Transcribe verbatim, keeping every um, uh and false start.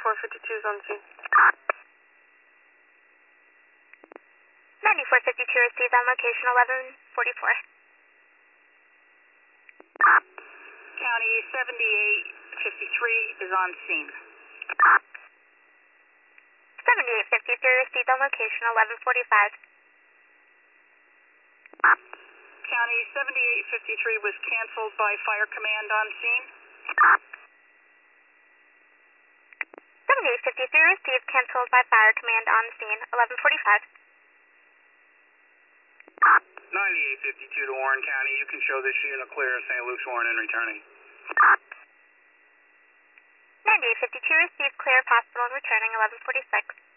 ninety-four fifty-two is on scene. ninety-four fifty-two received on location eleven forty-four. County seventy-eight fifty-three is on scene. seventy-eight fifty-three received on location eleven forty-five. County seventy-eight fifty-three was canceled by Fire Command on scene. seventy-eight fifty-three received, canceled by Fire Command on scene eleven forty-five. ninety-eight fifty-two to Warren County. You can show this unit clear of Saint Luke's, Warren, and returning. ninety-eight fifty-two received, clear of hospital and returning eleven forty-six.